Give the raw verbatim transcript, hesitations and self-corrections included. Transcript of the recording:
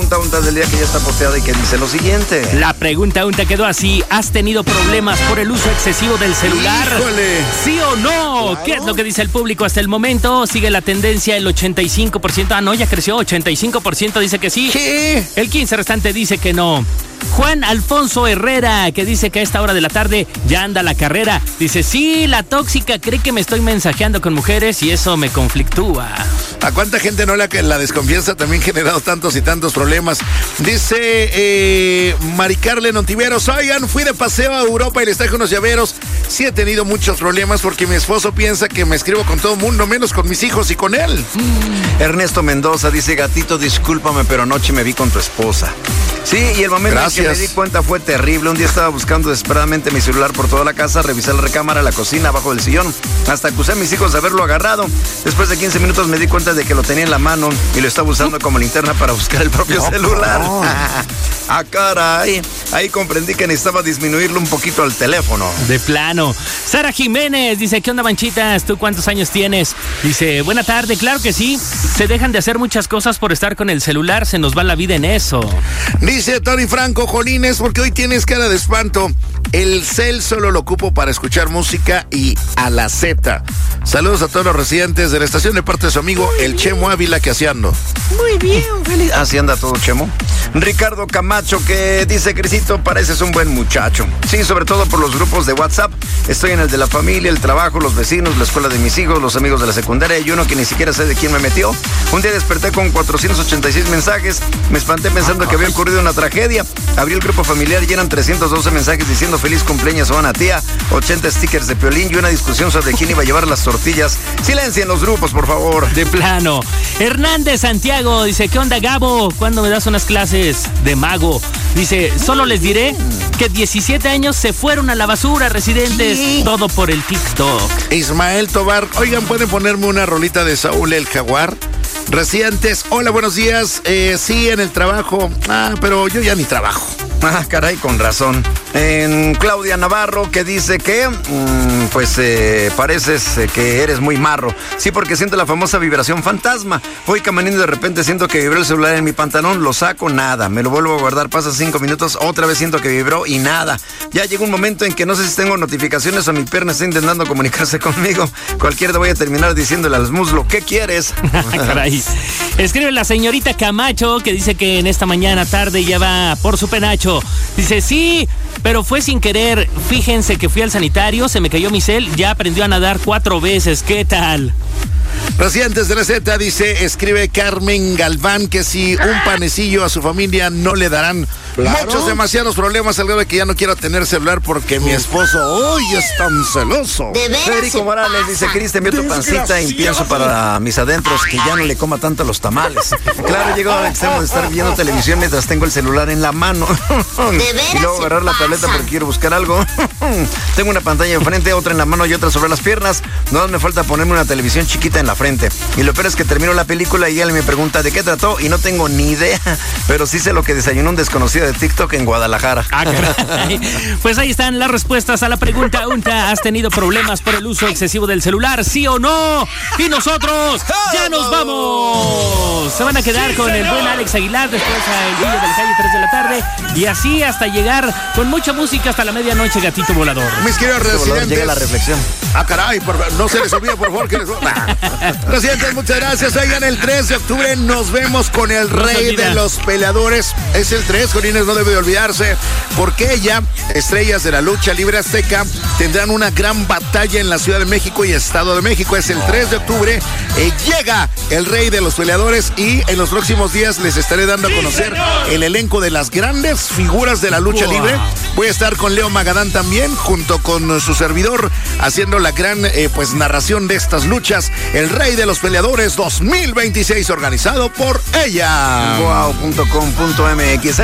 pregunta unta del día que ya está posteada y que dice lo siguiente. La pregunta unta quedó así. ¿Has tenido problemas por el uso excesivo del celular? ¡Híjole! ¿Sí o no? Claro. ¿Qué es lo que dice el público hasta el momento? Sigue la tendencia, el ochenta y cinco por ciento. Ah, no, ya creció. ochenta y cinco por ciento dice que sí. ¿Qué? El quince restante dice que no. Juan Alfonso Herrera, que dice que a esta hora de la tarde ya anda la carrera. Dice, sí, la tóxica cree que me estoy mensajeando con mujeres y eso me conflictúa. ¿A cuánta gente no la, la desconfianza también ha generado tantos y tantos problemas? Dice eh, Maricarle Nontiveros, oigan, fui de paseo a Europa y les traje unos llaveros. Sí he tenido muchos problemas porque mi esposo piensa que me escribo con todo el mundo, menos con mis hijos y con él. Mm. Ernesto Mendoza dice, gatito, discúlpame, pero anoche me vi con tu esposa. Sí, y el momento Gracias. en que me di cuenta fue terrible. Un día estaba buscando desesperadamente mi celular por toda la casa, revisé la recámara, la cocina, abajo del sillón, hasta acusé a mis hijos de haberlo agarrado. Después de quince minutos me di cuenta de que lo tenía en la mano y lo estaba usando como linterna para buscar el propio no, celular. No. Ah, caray. Ahí comprendí que necesitaba disminuirle un poquito al teléfono. De plano. Sara Jiménez dice, ¿qué onda, manchitas? ¿Tú cuántos años tienes? Dice, buena tarde, claro que sí. Se dejan de hacer muchas cosas por estar con el celular, se nos va la vida en eso. Dice Tony Franco, jolines, porque hoy tienes cara de espanto. El cel solo lo ocupo para escuchar música y a la Z. Saludos a todos los residentes de la estación de parte de su amigo el Chemo Ávila, que así ando. Muy bien, feliz. Así anda todo, Chemo. Ricardo Camacho, que dice, Crisito, pareces un buen muchacho. Sí, sobre todo por los grupos de WhatsApp. Estoy en el de la familia, el trabajo, los vecinos, la escuela de mis hijos, los amigos de la secundaria y uno que ni siquiera sé de quién me metió. Un día desperté con cuatrocientos ochenta y seis mensajes. Me espanté pensando que había ocurrido una tragedia. Abrí el grupo familiar y eran trescientos doce mensajes diciendo feliz cumpleaños a una tía, ochenta stickers de Piolín y una discusión sobre quién iba a llevar las tortillas. Silencio en los grupos, por favor. De plano. Hernández Santiago dice, ¿qué onda, Gabo? ¿Cuándo me das unas clases de mago? Dice, solo les diré que diecisiete años se fueron a la basura, residentes. ¿Qué? Todo por el TikTok. Ismael Tobar, oigan, ¿pueden ponerme una rolita de Saúl el Jaguar? Residentes, hola, buenos días. Eh, sí, en el trabajo. Ah, pero yo ya ni trabajo. Ah, caray, con razón. En Claudia Navarro, que dice que, mmm, pues, eh, pareces eh, que eres muy marro. Sí, porque siento la famosa vibración fantasma. Voy caminando y de repente siento que vibró el celular en mi pantalón, lo saco, nada. Me lo vuelvo a guardar, pasa cinco minutos, otra vez siento que vibró y nada. Ya llegó un momento en que no sé si tengo notificaciones o mi pierna está intentando comunicarse conmigo. Cualquier día voy a terminar diciéndole al muslo, ¿qué quieres? Caray. Escribe la señorita Camacho, que dice que en esta mañana tarde ya va por su penacho. Dice, sí, pero fue sin querer. Fíjense que fui al sanitario, se me cayó mi cel, ya aprendió a nadar cuatro veces. ¿Qué tal? Residentes de la Z, dice, escribe Carmen Galván, que si un panecillo a su familia no le darán claro. muchos, demasiados problemas, al grado de que ya no quiero tener celular porque mi esposo hoy es tan celoso. Federico Morales dice, Cris, te envío tu pancita y pienso para mis adentros que ya no le coma tanto los tamales. Claro, llegó al extremo de estar viendo televisión mientras tengo el celular en la mano. Y luego agarrar la tableta porque quiero buscar algo. Tengo una pantalla enfrente, otra en la mano y otra sobre las piernas. No me falta ponerme una televisión chiquita en la frente. Y lo peor es que termino la película y él me pregunta de qué trató y no tengo ni idea, pero sí sé lo que desayunó un desconocido de TikTok en Guadalajara. Ah, caray. Pues ahí están las respuestas a la pregunta unta. ¿Has tenido problemas por el uso excesivo del celular? ¿Sí o no? Y nosotros ya nos vamos. Se van a quedar con el buen Alex Aguilar, después el video de la calle tres de la tarde y así hasta llegar con mucha música hasta la medianoche, gatito volador. Mis queridos residentes, llega la reflexión. Ah, caray, por, no se les olvide, por favor, que les... Residentes, muchas gracias. Oigan, el tres de octubre nos vemos con el rey de los peleadores. Es el tres, Corines, no debe de olvidarse, porque ella, estrellas de la lucha libre azteca, tendrán una gran batalla en la Ciudad de México y Estado de México. Es el tres de octubre. Eh, llega el rey de los peleadores y en los próximos días les estaré dando a conocer el elenco de las grandes figuras de la lucha wow. libre. Voy a estar con Leo Magadán también, junto con su servidor, haciendo la gran eh, pues narración de estas luchas. El Rey de los Peleadores dos mil veintiséis, organizado por ella. wow punto com punto m x